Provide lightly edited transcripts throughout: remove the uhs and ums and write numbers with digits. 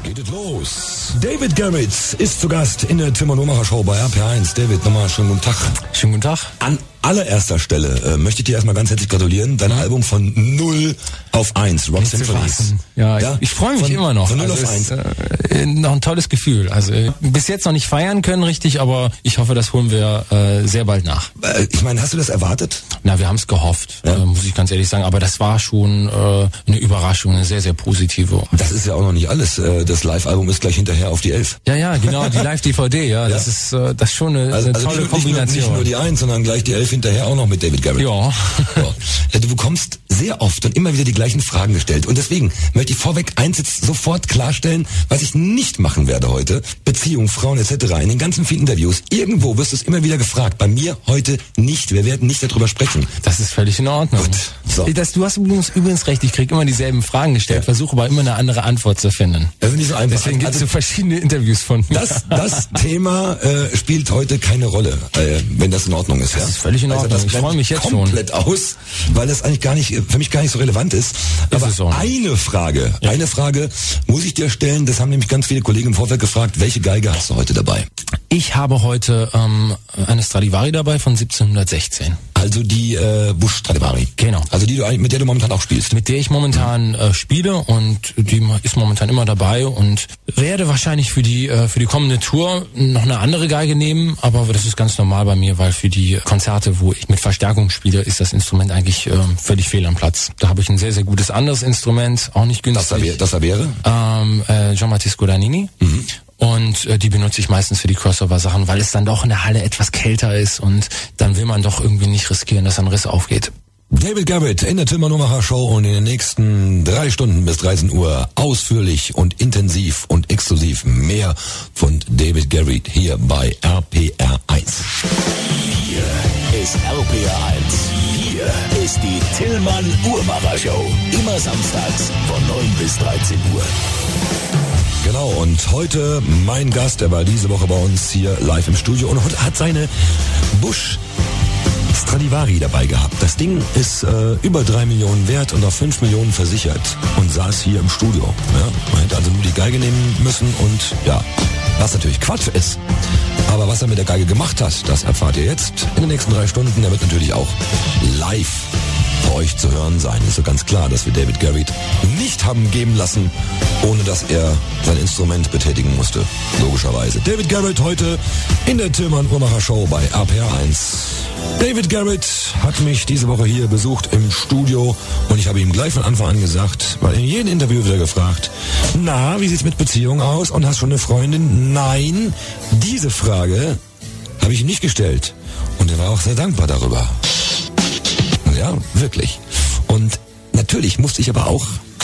geht es los. David Garrett ist zu Gast in der Tim und Uhrmacher Show bei RPR1. David, nochmal schönen guten Tag. Schönen guten Tag. An allererster Stelle möchte ich dir erstmal ganz herzlich gratulieren. Dein Album von 0 auf 1, Rock Symphonies. Ja, ich freue mich immer noch. Von 0 auf 1. Noch ein tolles Gefühl. Also bis jetzt noch nicht feiern können richtig, aber ich hoffe, das holen wir sehr bald nach. Ich meine, hast du das erwartet? Na, wir haben es gehofft, muss ich ganz ehrlich sagen. Aber das war schon eine Überraschung, eine sehr, sehr positive. Das ist ja auch noch nicht alles. Das Live-Album ist gleich hinterher auf die 11. Ja, genau, die Live-DVD, ja. Das ist das schon eine tolle Kombination. Nicht nur die 1, sondern gleich die 11 hinterher auch noch mit David Garrett. Ja. Du bekommst sehr oft und immer wieder die gleichen Fragen gestellt. Und deswegen möchte ich vorweg eins jetzt sofort klarstellen, was ich nicht machen werde heute. Beziehung, Frauen etc. In den ganzen vielen Interviews. Irgendwo wirst du es immer wieder gefragt. Bei mir heute nicht. Wir werden nicht darüber sprechen. Das ist völlig in Ordnung. Gut. So. Du hast übrigens recht. Ich kriege immer dieselben Fragen gestellt, versuche aber immer eine andere Antwort zu finden. Das ist nicht so einfach. Deswegen gibt es so verschiedene Interviews von mir. Das Thema spielt heute keine Rolle, wenn das in Ordnung ist. Das ist völlig in Ordnung. Ich freue mich jetzt komplett aus, weil das eigentlich für mich gar nicht so relevant ist. Aber eine Frage muss ich dir stellen. Das haben nämlich ganz viele Kollegen im Vorfeld gefragt. Welche Geige hast du heute dabei? Ich habe heute eine Stradivari dabei von 1716. Also die Busch Stradivari. Genau. Also mit der du momentan auch spielst. Mit der ich momentan spiele und die ist momentan immer dabei und werde wahrscheinlich für die kommende Tour noch eine andere Geige nehmen, aber das ist ganz normal bei mir, weil für die Konzerte, wo ich mit Verstärkung spiele, ist das Instrument eigentlich völlig fehl am Platz. Da habe ich ein sehr, sehr gutes anderes Instrument, auch nicht günstig. Das wäre? Jean-Baptiste Guadagnini. Mhm. Und die benutze ich meistens für die Crossover-Sachen, weil es dann doch in der Halle etwas kälter ist und dann will man doch irgendwie nicht riskieren, dass ein Riss aufgeht. David Garrett in der Tim und Uhrmacher Show und in den nächsten 3 Stunden bis 13 Uhr ausführlich und intensiv und exklusiv mehr von David Garrett hier bei RPR1. Hier ist RPR1. Hier ist die Tillmann Uhrmacher Show. Immer samstags von 9 bis 13 Uhr. Genau, und heute mein Gast, der war diese Woche bei uns hier live im Studio und hat seine Busch Stradivari dabei gehabt. Das Ding ist über 3 Millionen wert und auf 5 Millionen versichert und saß hier im Studio. Ja, man hätte also nur die Geige nehmen müssen und ja, was natürlich Quatsch ist. Aber was er mit der Geige gemacht hat, das erfahrt ihr jetzt in den nächsten 3 Stunden. Der wird natürlich auch live für euch zu hören sein. Ist so ganz klar, dass wir David Garrett nicht haben geben lassen, ohne dass er sein Instrument betätigen musste. Logischerweise. David Garrett heute in der Tillmann Uhrmacher Show bei RPR1. David Garrett hat mich diese Woche hier besucht im Studio und ich habe ihm gleich von Anfang an gesagt, weil in jedem Interview wieder gefragt, na, wie sieht's mit Beziehung aus und hast schon eine Freundin? Nein, diese Frage habe ich ihm nicht gestellt und er war auch sehr dankbar darüber. Ja, wirklich. Und natürlich musste ich aber auch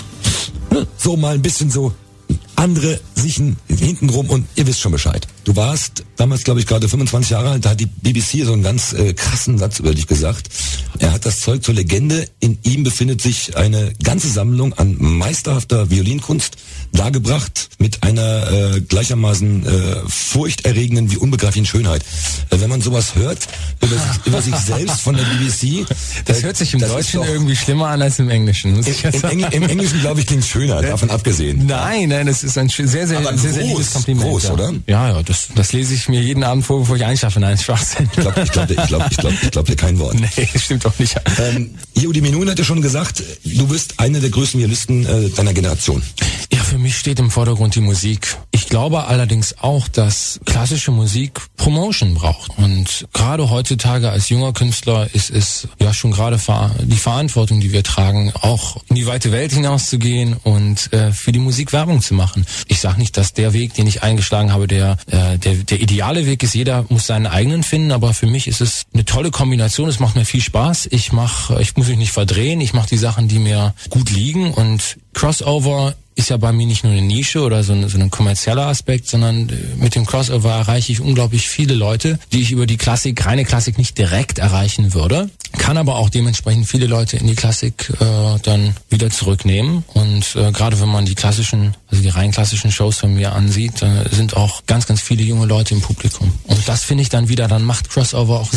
so mal ein bisschen so andere sich hintenrum und ihr wisst schon Bescheid. Du warst damals, glaube ich, gerade 25 Jahre alt, da hat die BBC so einen ganz krassen Satz über dich gesagt. Er hat das Zeug zur Legende. In ihm befindet sich eine ganze Sammlung an meisterhafter Violinkunst dargebracht mit einer gleichermaßen furchterregenden wie unbegreiflichen Schönheit. Wenn man sowas hört über sich selbst von der BBC... Das hört sich im Deutschen irgendwie schlimmer an als im Englischen. Im Englischen, glaube ich, klingt schöner, davon abgesehen. Nein, das ist ein sehr, sehr liebes Kompliment. Groß, oder? Ja, das lese ich mir jeden Abend vor, bevor ich einschlafe. Nein, Schwachsinn. Ich glaub dir kein Wort. Nee, das stimmt doch nicht. Yehudi Menuhin hat ja schon gesagt, du bist einer der größten Violisten deiner Generation. Ja, für mich steht im Vordergrund die Musik. Ich glaube allerdings auch, dass klassische Musik Promotion braucht. Und gerade heutzutage als junger Künstler ist es ja schon gerade die Verantwortung, die wir tragen, auch in die weite Welt hinauszugehen und für die Musik Werbung zu machen. Ich sage nicht, dass der Weg, den ich eingeschlagen habe, der ideale Weg ist. Jeder muss seinen eigenen finden, aber für mich ist es eine tolle Kombination. Es macht mir viel Spaß. Ich muss mich nicht verdrehen. Ich mache die Sachen, die mir gut liegen und Crossover ist ja bei mir nicht nur eine Nische oder so ein kommerzieller Aspekt, sondern mit dem Crossover erreiche ich unglaublich viele Leute, die ich über die Reine Klassik nicht direkt erreichen würde, kann aber auch dementsprechend viele Leute in die Klassik dann wieder zurücknehmen. Und gerade wenn man die rein klassischen Shows von mir ansieht, sind auch ganz, ganz viele junge Leute im Publikum. Und das finde ich dann macht Crossover auch Sinn.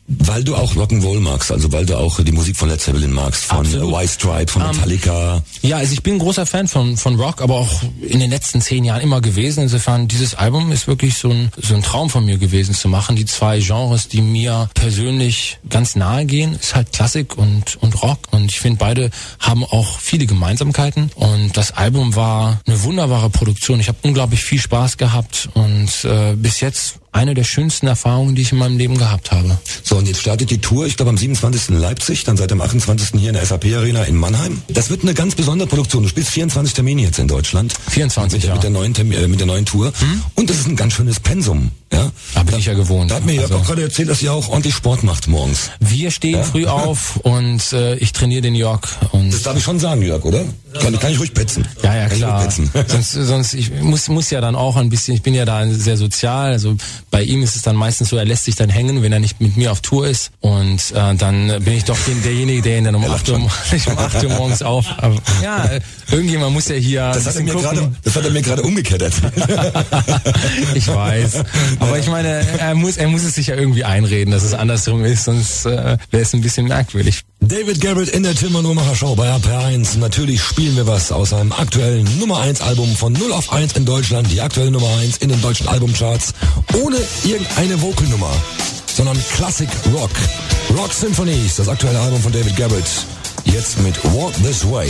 Weil du auch Rock'n'Roll magst, also weil du auch die Musik von Led Zeppelin magst, von White Stripes, von Metallica. Ja, also ich bin ein großer Fan von Rock, aber auch in den letzten 10 Jahren immer gewesen. Insofern, dieses Album ist wirklich so ein Traum von mir gewesen zu machen. Die 2 Genres, die mir persönlich ganz nahe gehen, ist halt Klassik und Rock. Und ich finde, beide haben auch viele Gemeinsamkeiten. Und das Album war eine wunderbare Produktion. Ich habe unglaublich viel Spaß gehabt und bis jetzt eine der schönsten Erfahrungen, die ich in meinem Leben gehabt habe. So, und jetzt startet die Tour, ich glaube am 27. in Leipzig, dann seit dem 28. hier in der SAP Arena in Mannheim. Das wird eine ganz besondere Produktion. Du spielst 24 Termine jetzt in Deutschland. 24, mit der neuen Tour. Und das ist ein ganz schönes Pensum. Ja? Da bin ich ja gewohnt. Da hat mir Jörg auch gerade erzählt, dass ihr auch ordentlich Sport macht morgens. Wir stehen früh auf und ich trainiere den Jörg. Und das darf ich schon sagen, Jörg, oder? Kann ich ruhig petzen. Ja, klar. Sonst ich muss ja dann auch ein bisschen, ich bin ja da sehr sozial, also bei ihm ist es dann meistens so, er lässt sich dann hängen, wenn er nicht mit mir auf Tour ist. Und dann bin ich doch derjenige, der ihn dann um 8 Uhr morgens auf. Aber, ja, irgendjemand muss ja hier das hat er mir gerade umgekehrt erzählt. Ich weiß. Aber ich meine, er muss es sich ja irgendwie einreden, dass es andersrum ist, sonst wäre es ein bisschen merkwürdig. David Garrett in der Tilman Uhrmacher Show bei RPR1. Natürlich spielen wir was aus seinem aktuellen Nummer 1 Album von 0 auf 1 in Deutschland, die aktuelle Nummer 1 in den deutschen Albumcharts, ohne irgendeine Vocalnummer, sondern Classic Rock. Rock Symphonies, das aktuelle Album von David Garrett, jetzt mit Walk This Way.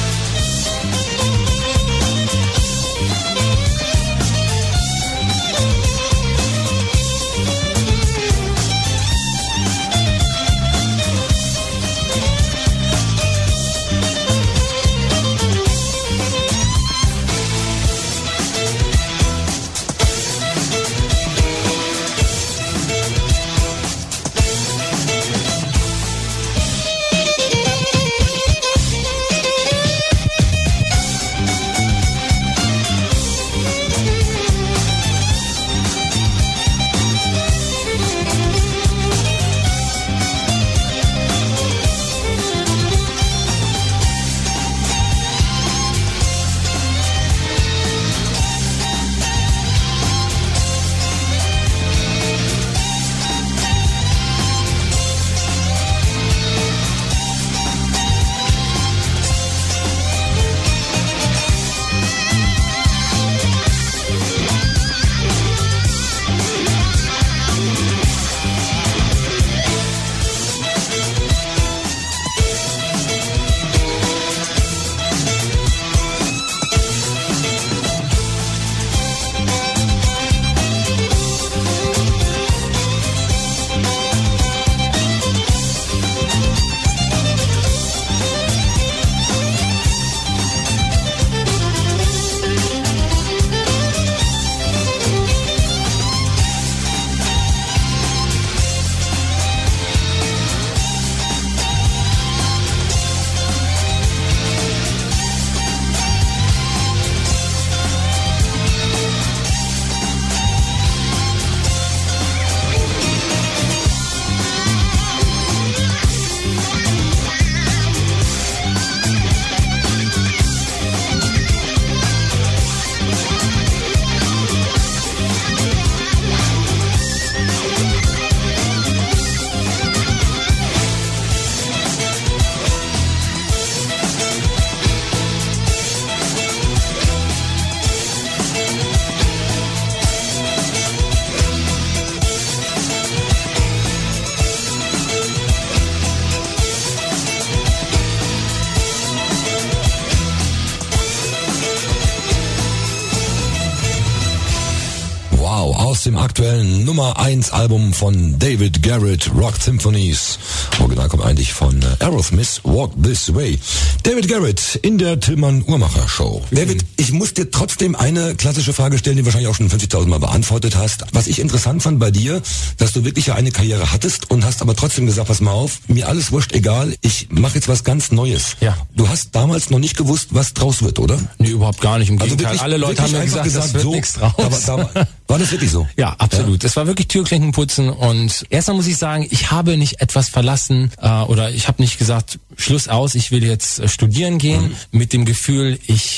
Aus dem aktuellen Nummer 1 Album von David Garrett, Rock Symphonies. Original kommt eigentlich von Aerosmith, Walk This Way. David Garrett in der Tilman Uhrmacher Show. David, ich muss dir trotzdem eine klassische Frage stellen, die du wahrscheinlich auch schon 50.000 Mal beantwortet hast. Was ich interessant fand bei dir, dass du wirklich ja eine Karriere hattest und hast aber trotzdem gesagt, pass mal auf, mir alles wurscht, egal, ich mache jetzt was ganz Neues. Ja. Du hast damals noch nicht gewusst, was draus wird, oder? Nee, überhaupt gar nicht. Im Also Gegenteil, wirklich, alle Leute haben mir wirklich gesagt, das wird so, nichts draus. War das wirklich so? Ja, absolut. Es war wirklich Türklinken putzen und erstmal muss ich sagen, ich habe nicht etwas verlassen oder ich habe nicht gesagt, Schluss aus, ich will jetzt studieren gehen mit dem Gefühl, ich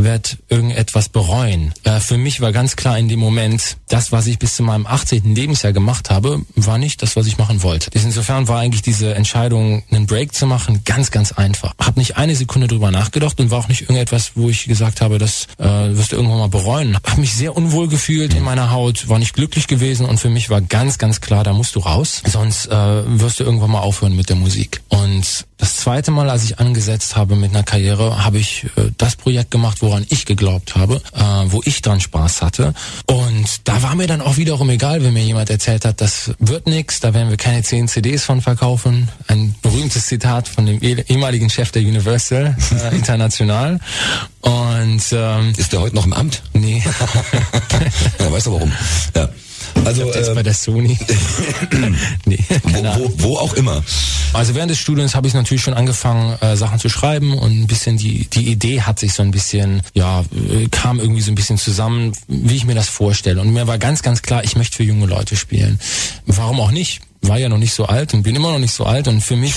werde irgendetwas bereuen. Für mich war ganz klar in dem Moment, das, was ich bis zu meinem 18. Lebensjahr gemacht habe, war nicht das, was ich machen wollte. Insofern war eigentlich diese Entscheidung, einen Break zu machen, ganz, ganz einfach. Hab nicht eine Sekunde drüber nachgedacht und war auch nicht irgendetwas, wo ich gesagt habe, das wirst du irgendwann mal bereuen. Hab mich sehr unwohl gefühlt in meiner Haut, war nicht glücklich gewesen und für mich war ganz, ganz klar, da musst du raus, sonst wirst du irgendwann mal aufhören mit der Musik. Und das zweite Mal, als ich angesetzt habe mit einer Karriere, habe ich das Projekt gemacht, woran ich geglaubt habe, wo ich dran Spaß hatte. Und da war mir dann auch wiederum egal, wenn mir jemand erzählt hat, das wird nix, da werden wir keine 10 CDs von verkaufen. Ein berühmtes Zitat von dem ehemaligen Chef der Universal International. Und ist der heute noch im Amt? Nee. Ja, weißt du warum? Ja. Also jetzt bei der Sony. Nee, wo auch immer. Also während des Studiums habe ich natürlich schon angefangen, Sachen zu schreiben und ein bisschen die Idee hat sich so ein bisschen, kam irgendwie so ein bisschen zusammen, wie ich mir das vorstelle. Und mir war ganz, ganz klar, ich möchte für junge Leute spielen. Warum auch nicht? War ja noch nicht so alt und bin immer noch nicht so alt und für mich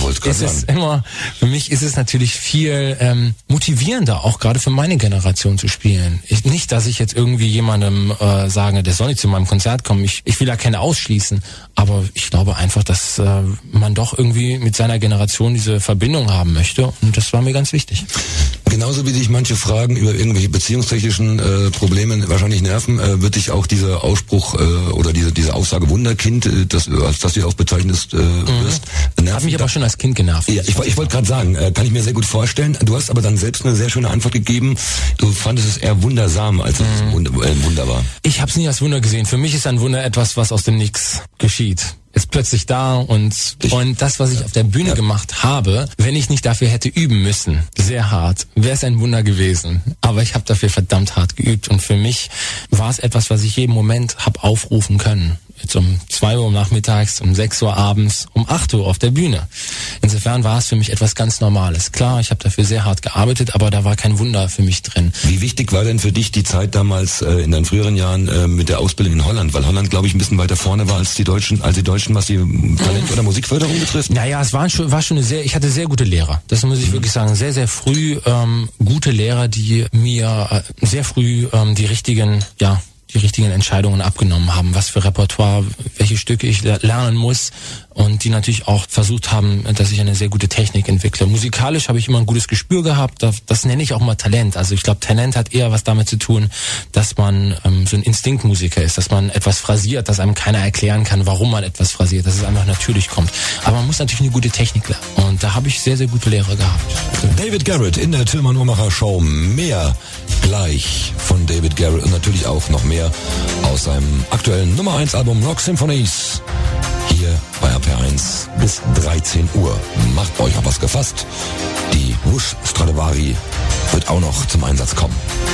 ist es natürlich viel motivierender, auch gerade für meine Generation zu spielen. Nicht, dass ich jetzt irgendwie jemandem sage, der soll nicht zu meinem Konzert kommen. Ich will da keine ausschließen, aber ich glaube einfach, dass man doch irgendwie mit seiner Generation diese Verbindung haben möchte und das war mir ganz wichtig. Genauso wie dich manche Fragen über irgendwelche beziehungstechnischen Probleme wahrscheinlich nerven, wird dich auch dieser Ausspruch oder diese Aussage Wunderkind, als das du auch bezeichnest wirst, nerven. Hat mich aber schon als Kind genervt. Ja, ich wollte gerade sagen, kann ich mir sehr gut vorstellen. Du hast aber dann selbst eine sehr schöne Antwort gegeben. Du fandest es eher wundersam, als es ein Wunder war. Ich habe es nie als Wunder gesehen. Für mich ist ein Wunder etwas, was aus dem Nichts geschieht. Ist plötzlich da und das, was ich auf der Bühne gemacht habe, wenn ich nicht dafür hätte üben müssen, sehr hart, wäre es ein Wunder gewesen. Aber ich habe dafür verdammt hart geübt und für mich war es etwas, was ich jeden Moment habe aufrufen können. Jetzt um 2 Uhr nachmittags, um 6 Uhr abends, um 8 Uhr auf der Bühne. Insofern war es für mich etwas ganz Normales. Klar, ich habe dafür sehr hart gearbeitet, aber da war kein Wunder für mich drin. Wie wichtig war denn für dich die Zeit damals in deinen früheren Jahren mit der Ausbildung in Holland? Weil Holland, glaube ich, ein bisschen weiter vorne war als die Deutschen, was die Talent- oder Musikförderung betrifft. Naja, es war schon ich hatte sehr gute Lehrer. Das muss ich wirklich sagen. Sehr, sehr früh gute Lehrer, die mir sehr früh die richtigen Entscheidungen abgenommen haben, was für Repertoire, welche Stücke ich lernen muss und die natürlich auch versucht haben, dass ich eine sehr gute Technik entwickle. Musikalisch habe ich immer ein gutes Gespür gehabt, das nenne ich auch mal Talent. Also ich glaube, Talent hat eher was damit zu tun, dass man so ein Instinktmusiker ist, dass man etwas phrasiert, dass einem keiner erklären kann, warum man etwas phrasiert, dass es einfach natürlich kommt. Aber man muss natürlich eine gute Technik lernen und da habe ich sehr, sehr gute Lehrer gehabt. David Garrett in der Tilman Uhrmacher Show. Mehr gleich von David Garrett und natürlich auch noch mehr aus seinem aktuellen Nummer 1 Album Rock Symphonies. Hier bei RPR1 bis 13 Uhr. Macht euch auf was gefasst. Die Wusch Stradivari wird auch noch zum Einsatz kommen.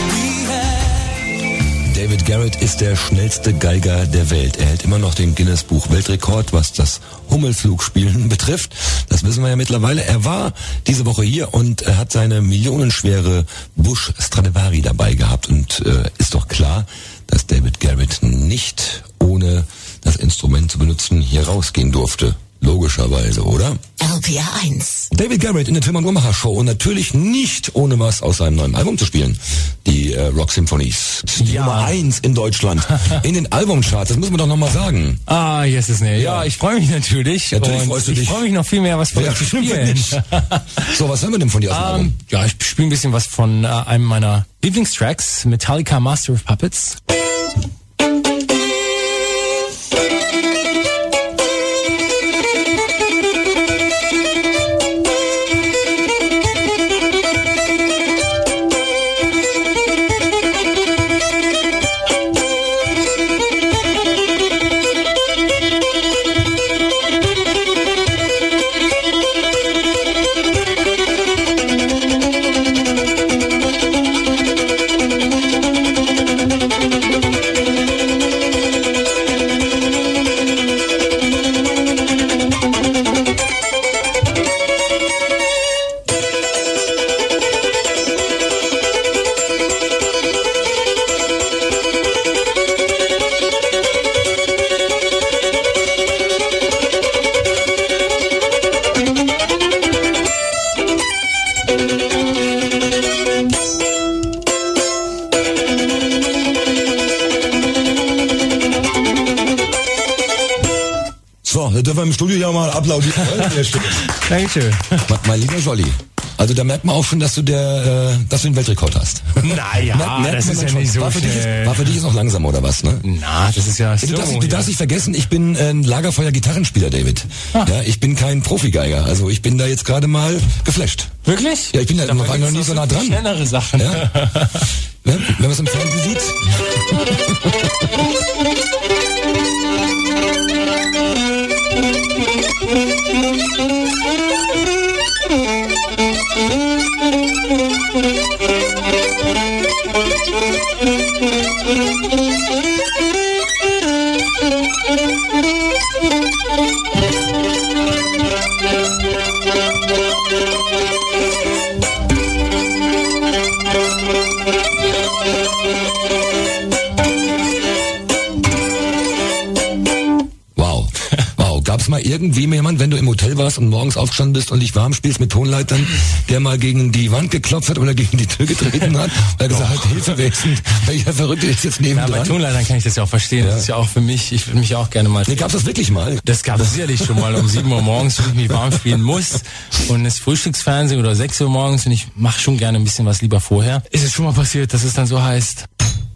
David Garrett ist der schnellste Geiger der Welt. Er hält immer noch den Guinness-Buch-Weltrekord, was das Hummelflugspielen betrifft. Das wissen wir ja mittlerweile. Er war diese Woche hier und hat seine millionenschwere Busch Stradivari dabei gehabt. Und ist doch klar, dass David Garrett nicht ohne das Instrument zu benutzen hier rausgehen durfte. Logischerweise, oder? RPR1. David Garrett in der Tilman Uhrmacher Show und natürlich nicht ohne was aus seinem neuen Album zu spielen. Die Rock Symphonies. Die Nummer 1 in Deutschland. In den Albumcharts, das muss man doch nochmal sagen. Ah, yes is nee. Ja, ich freue mich natürlich. Natürlich freust du dich. Ich freue mich noch viel mehr, was von euch zu spielen. So, was hören wir denn von dir aus dem Album? Ja, ich spiele ein bisschen was von einem meiner Lieblingstracks, Metallica Master of Puppets. das dürfen wir im Studio ja mal applaudieren. Dankeschön. Mein lieber Jolly. Also da merkt man auch schon, dass du den Weltrekord hast. Naja, das ist ja nicht so schnell. War für dich jetzt noch langsam oder was, ne? Na, das ist ja so. Du darfst nicht vergessen, ich bin ein Lagerfeuer-Gitarrenspieler, David. Ja, ich bin kein Profigeiger. Also ich bin da jetzt gerade mal geflasht. Wirklich? Ja, ich bin da noch nie so nah dran. Schnellere Sachen. Ja? Wenn man es im Fernsehen sieht. Gab's mal irgendwie jemand, wenn du im Hotel warst und morgens aufgestanden bist und dich warm spielst mit Tonleitern, der mal gegen die Wand geklopft hat oder gegen die Tür getreten hat, weil er gesagt hat, Hilfe, welcher Verrückte ist jetzt nebendran? Ja, bei Tonleitern kann ich das ja auch verstehen. Ja. Das ist ja auch für mich, ich würde mich auch gerne mal... Nee, gab's das wirklich mal? Das gab es sicherlich schon mal um 7 Uhr morgens, wenn ich mich warm spielen muss und es Frühstücksfernsehen oder 6 Uhr morgens und ich mache schon gerne ein bisschen was lieber vorher. Ist es schon mal passiert, dass es dann so heißt...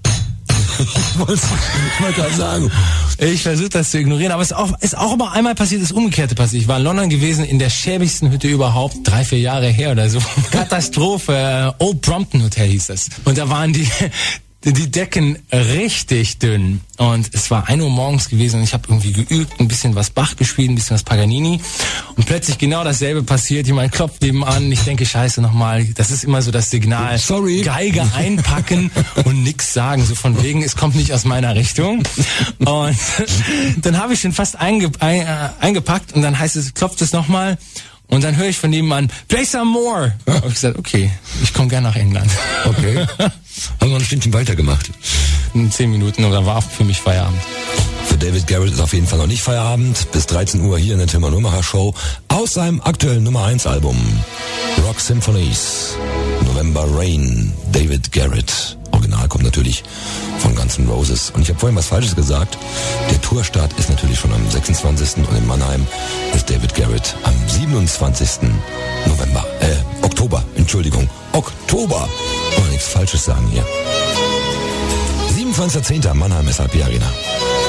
Ich wollte gerade sagen. Ich versuche das zu ignorieren, aber es ist auch immer einmal passiert, das Umgekehrte passiert. Ich war in London gewesen, in der schäbigsten Hütte überhaupt, 3-4 Jahre her oder so. Katastrophe, Old Brompton Hotel hieß das. Und da waren die Decken richtig dünn und es war 1 Uhr morgens gewesen und ich habe irgendwie geübt, ein bisschen was Bach gespielt, ein bisschen was Paganini und plötzlich genau dasselbe passiert, jemand klopft nebenan, ich denke, scheiße nochmal, das ist immer so das Signal, sorry, Geige einpacken und nix sagen, so von wegen, es kommt nicht aus meiner Richtung und dann habe ich schon fast eingepackt und dann heißt es, klopft es nochmal. Und dann höre ich von nebenan, play some more. Da habe ich gesagt, okay, ich komme gerne nach England. Okay. Haben wir noch ein Stündchen weitergemacht. In 10 Minuten und dann war für mich Feierabend. Für David Garrett ist auf jeden Fall noch nicht Feierabend. Bis 13 Uhr hier in der Tilman Uhrmacher Show aus seinem aktuellen Nummer 1 Album Rock Symphonies, November Rain, David Garrett. Original kommt natürlich von Guns N' Roses. Und ich habe vorhin was Falsches gesagt. Der Tourstart ist natürlich schon am 26. und in Mannheim ist David Garrett am 27. Oktober. Oktober. Wollen wir nichts Falsches sagen hier. 27.10. Mannheim SAP Arena.